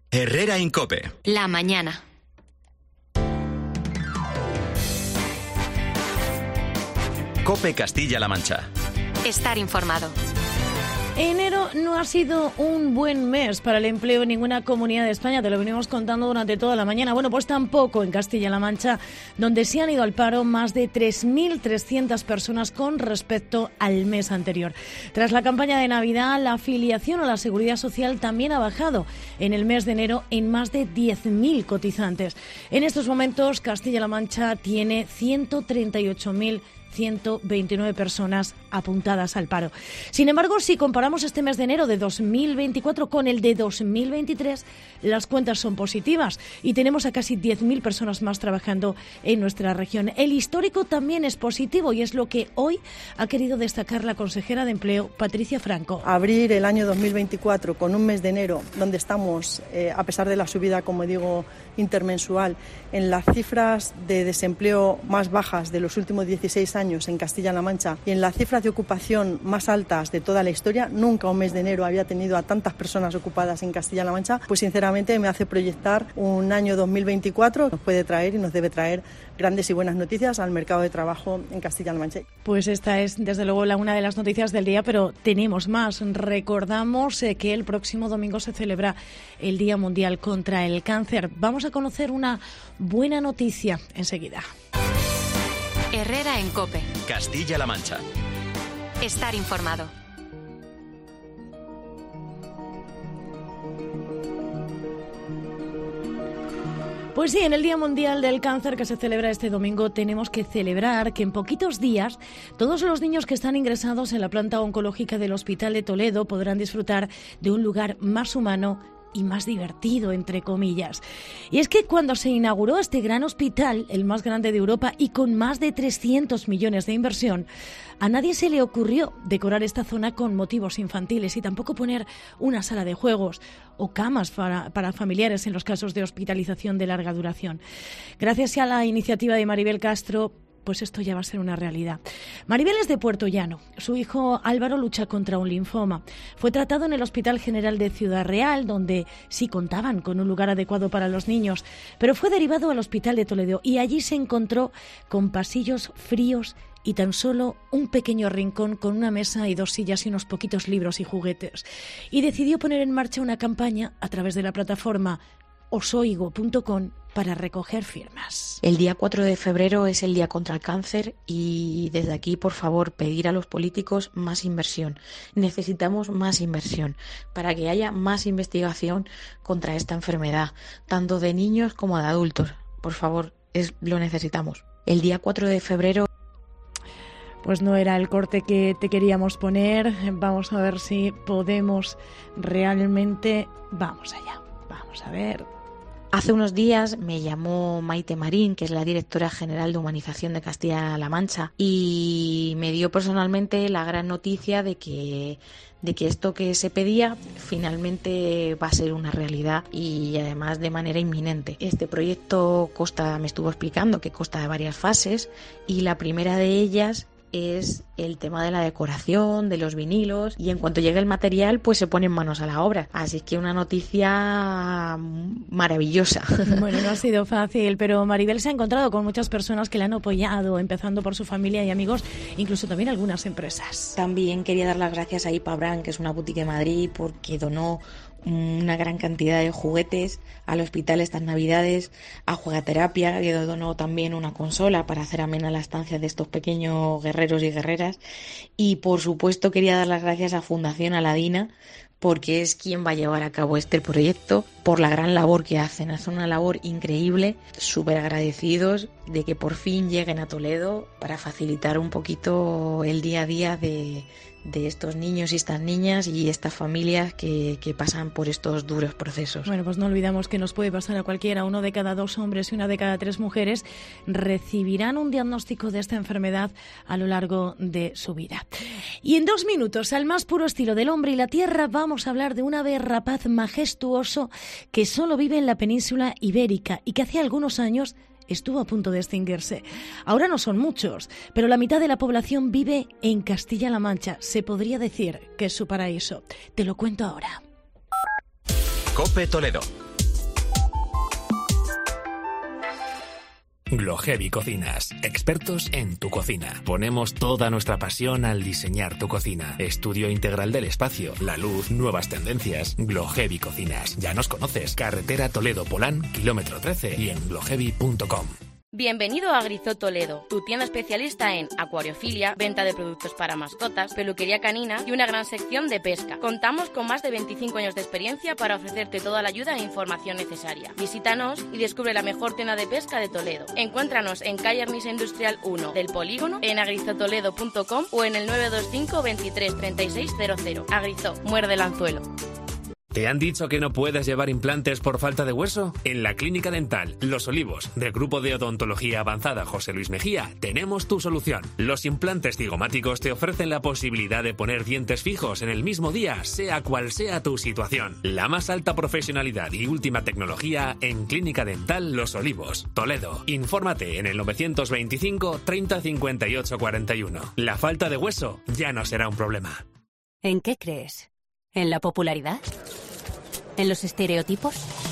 Herrera Incope. La mañana. COPE Castilla-La Mancha. Estar informado. Enero no ha sido un buen mes para el empleo en ninguna comunidad de España, te lo venimos contando durante toda la mañana. Bueno, pues tampoco en Castilla-La Mancha, donde se han ido al paro más de 3.300 personas con respecto al mes anterior. Tras la campaña de Navidad, la afiliación a la Seguridad Social también ha bajado en el mes de enero en más de 10.000 cotizantes. En estos momentos, Castilla-La Mancha tiene 138.129 personas apuntadas al paro. Sin embargo, si comparamos este mes de enero de 2024 con el de 2023, las cuentas son positivas y tenemos a casi 10.000 personas más trabajando en nuestra región. El histórico también es positivo y es lo que hoy ha querido destacar la consejera de Empleo, Patricia Franco. Abrir el año 2024 con un mes de enero donde estamos, a pesar de la subida, como digo, intermensual, en las cifras de desempleo más bajas de los últimos 16 años en Castilla-La Mancha y en las cifras de ocupación más altas de toda la historia, nunca un mes de enero había tenido a tantas personas ocupadas en Castilla-La Mancha, pues sinceramente me hace proyectar un año 2024 nos puede traer y nos debe traer grandes y buenas noticias al mercado de trabajo en Castilla-La Mancha. Pues esta es desde luego una de las noticias del día, pero tenemos más. Recordamos que el próximo domingo se celebra el Día Mundial contra el Cáncer. Vamos a conocer una buena noticia enseguida. Herrera en COPE. Castilla-La Mancha. Estar informado. Pues sí, en el Día Mundial del Cáncer que se celebra este domingo tenemos que celebrar que en poquitos días todos los niños que están ingresados en la planta oncológica del Hospital de Toledo podrán disfrutar de un lugar más humano y más divertido, entre comillas. Y es que cuando se inauguró este gran hospital, el más grande de Europa y con más de 300 millones de inversión, a nadie se le ocurrió decorar esta zona con motivos infantiles y tampoco poner una sala de juegos o camas para familiares en los casos de hospitalización de larga duración. Gracias a la iniciativa de Maribel Castro, pues esto ya va a ser una realidad. Maribel es de Puerto Llano. Su hijo Álvaro lucha contra un linfoma. Fue tratado en el Hospital General de Ciudad Real, donde sí contaban con un lugar adecuado para los niños, pero fue derivado al Hospital de Toledo y allí se encontró con pasillos fríos y tan solo un pequeño rincón con una mesa y 2 sillas y unos poquitos libros y juguetes. Y decidió poner en marcha una campaña a través de la plataforma osoigo.com para recoger firmas. El día 4 de febrero es el Día contra el Cáncer y desde aquí, por favor, pedir a los políticos más inversión. Necesitamos más inversión para que haya más investigación contra esta enfermedad, tanto de niños como de adultos. Por favor, lo necesitamos. El día 4 de febrero... Pues no era el corte que te queríamos poner. Vamos a ver si podemos realmente... Vamos allá, vamos a ver... Hace unos días me llamó Maite Marín, que es la directora general de Humanización de Castilla-La Mancha, y me dio personalmente la gran noticia de que esto que se pedía finalmente va a ser una realidad y además de manera inminente. Este proyecto me estuvo explicando que consta de varias fases y la primera de ellas es el tema de la decoración, de los vinilos, y en cuanto llegue el material pues se ponen manos a la obra, así que una noticia maravillosa. Bueno, no ha sido fácil, pero Maribel se ha encontrado con muchas personas que le han apoyado, empezando por su familia y amigos, incluso también algunas empresas. También quería dar las gracias a Ipa Brand, que es una boutique de Madrid, porque donó una gran cantidad de juguetes al hospital estas navidades, a Juegaterapia, que donó también una consola para hacer amena la estancia de estos pequeños guerreros y guerreras, y por supuesto quería dar las gracias a Fundación Aladina, porque es quien va a llevar a cabo este proyecto, por la gran labor que hacen. Hacen una labor increíble, súper agradecidos de que por fin lleguen a Toledo para facilitar un poquito el día a día de estos niños y estas niñas y estas familias que pasan por estos duros procesos. Bueno, pues no olvidamos que nos puede pasar a cualquiera. 1 de cada 2 hombres y 1 de cada 3 mujeres recibirán un diagnóstico de esta enfermedad a lo largo de su vida. Y en 2 minutos, al más puro estilo del hombre y la tierra, vamos a hablar de un ave rapaz majestuoso que solo vive en la península ibérica y que hace algunos años estuvo a punto de extinguirse. Ahora no son muchos, pero la mitad de la población vive en Castilla-La Mancha. Se podría decir que es su paraíso. Te lo cuento ahora. COPE Toledo. Glohevi Cocinas, expertos en tu cocina. Ponemos toda nuestra pasión al diseñar tu cocina. Estudio integral del espacio, la luz, nuevas tendencias. Glohevi Cocinas. Ya nos conoces. Carretera Toledo-Polán, kilómetro 13 y en glohevi.com. Bienvenido a Agrizó Toledo, tu tienda especialista en acuariofilia, venta de productos para mascotas, peluquería canina y una gran sección de pesca. Contamos con más de 25 años de experiencia para ofrecerte toda la ayuda e información necesaria. Visítanos y descubre la mejor tienda de pesca de Toledo. Encuéntranos en calle Arnisa Industrial 1 del Polígono, en agrizotoledo.com o en el 925 23 36 00. Agrizó, muerde el anzuelo. ¿Te han dicho que no puedes llevar implantes por falta de hueso? En la Clínica Dental Los Olivos, del Grupo de Odontología Avanzada José Luis Mejía, tenemos tu solución. Los implantes cigomáticos te ofrecen la posibilidad de poner dientes fijos en el mismo día, sea cual sea tu situación. La más alta profesionalidad y última tecnología en Clínica Dental Los Olivos, Toledo. Infórmate en el 925 30 58 41. La falta de hueso ya no será un problema. ¿En qué crees? ¿En la popularidad? ¿En los estereotipos?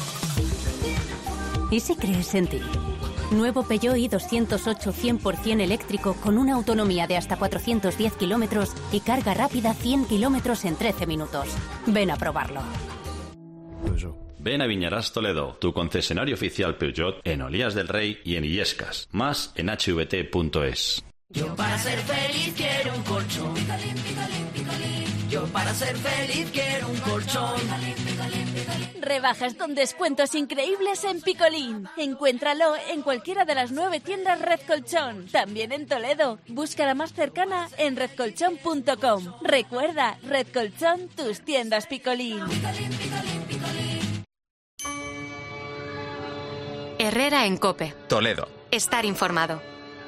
¿Y si crees en ti? Nuevo Peugeot i208 100% eléctrico con una autonomía de hasta 410 kilómetros y carga rápida 100 kilómetros en 13 minutos. Ven a probarlo. Ven a Viñarás Toledo, tu concesionario oficial Peugeot en Olías del Rey y en Illescas. Más en hvt.es. Yo para ser feliz quiero un colchón. Picolín, picolín, picolín. Yo para ser feliz quiero un colchón. Picolín, picolín, picolín. Rebajas con descuentos increíbles en Picolín. Encuéntralo en cualquiera de las 9 tiendas Red Colchón. También en Toledo. Busca la más cercana en redcolchón.com. Recuerda, Red Colchón, tus tiendas Picolín. Picolín, picolín, picolín. Herrera en COPE. Toledo. Estar informado.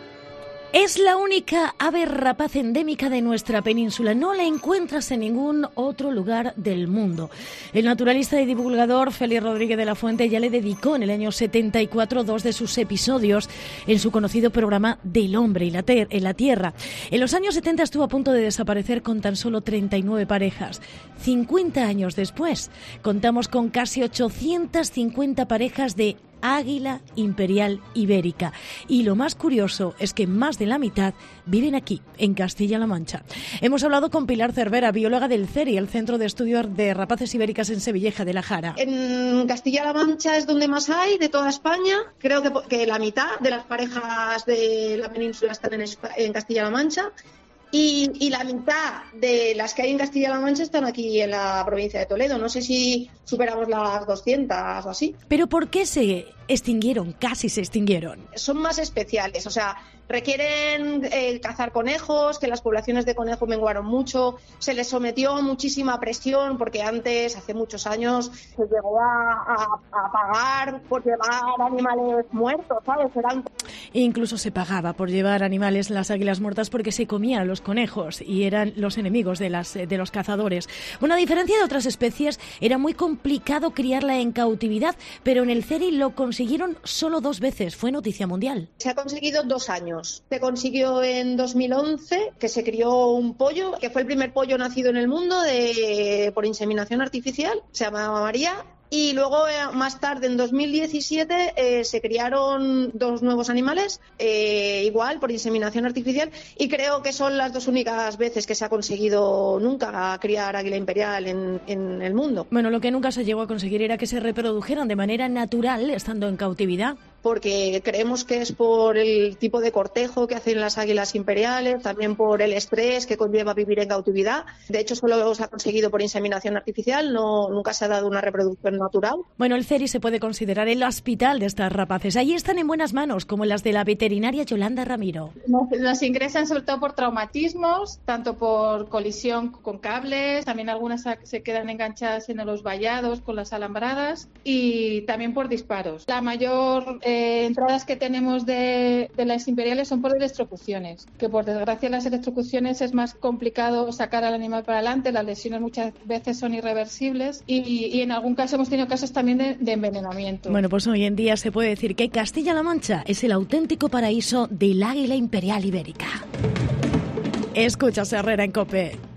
Es la única ave rapaz endémica de nuestra península. No la encuentras en ningún otro lugar del mundo. El naturalista y divulgador Félix Rodríguez de la Fuente ya le dedicó en el año 74 2 de sus episodios en su conocido programa Del hombre y la tierra. En los años 70 estuvo a punto de desaparecer con tan solo 39 parejas. 50 años después, contamos con casi 850 parejas de águila imperial ibérica. Y lo más curioso es que más de la mitad viven aquí, en Castilla-La Mancha. Hemos hablado con Pilar Cervera, bióloga del CERI, el Centro de Estudios de Rapaces Ibéricas en Sevilleja de la Jara. En Castilla-La Mancha es donde más hay de toda España. Creo que la mitad de las parejas de la península están en Castilla-La Mancha. Y la mitad de las que hay en Castilla-La Mancha están aquí en la provincia de Toledo. No sé si superamos las 200 o así. ¿Pero por qué se extinguieron? Casi se extinguieron. Son más especiales, o sea, requieren cazar conejos, que las poblaciones de conejos menguaron mucho. Se les sometió a muchísima presión porque antes, hace muchos años, se llegó a pagar por llevar animales muertos, ¿sabes? Incluso se pagaba por llevar animales, las águilas muertas, porque se comían los conejos y eran los enemigos de los cazadores. Bueno, a diferencia de otras especies, era muy complicado criarla en cautividad, pero en el CERI lo consiguieron solo 2 veces. Fue noticia mundial. Se ha conseguido 2 años. Se consiguió en 2011 que se crió un pollo, que fue el primer pollo nacido en el mundo por inseminación artificial. Se llamaba María. Y luego, más tarde, en 2017, se criaron 2 nuevos animales, igual, por inseminación artificial, y creo que son las 2 únicas veces que se ha conseguido nunca criar águila imperial en el mundo. Bueno, lo que nunca se llegó a conseguir era que se reprodujeran de manera natural, estando en cautividad. Porque creemos que es por el tipo de cortejo que hacen las águilas imperiales, también por el estrés que conlleva vivir en cautividad. De hecho, solo se ha conseguido por inseminación artificial, nunca se ha dado una reproducción natural. Bueno, el CERI se puede considerar el hospital de estas rapaces. Allí están en buenas manos, como las de la veterinaria Yolanda Ramiro. Nos ingresan sobre todo por traumatismos, tanto por colisión con cables, también algunas se quedan enganchadas en los vallados con las alambradas, y también por disparos. La mayor entradas que tenemos de las imperiales son por electrocuciones, que por desgracia las electrocuciones es más complicado sacar al animal para adelante, las lesiones muchas veces son irreversibles y en algún caso hemos tenido casos también de envenenamiento. Bueno, pues hoy en día se puede decir que Castilla-La Mancha es el auténtico paraíso del águila imperial ibérica. Escuchas Herrera en COPE.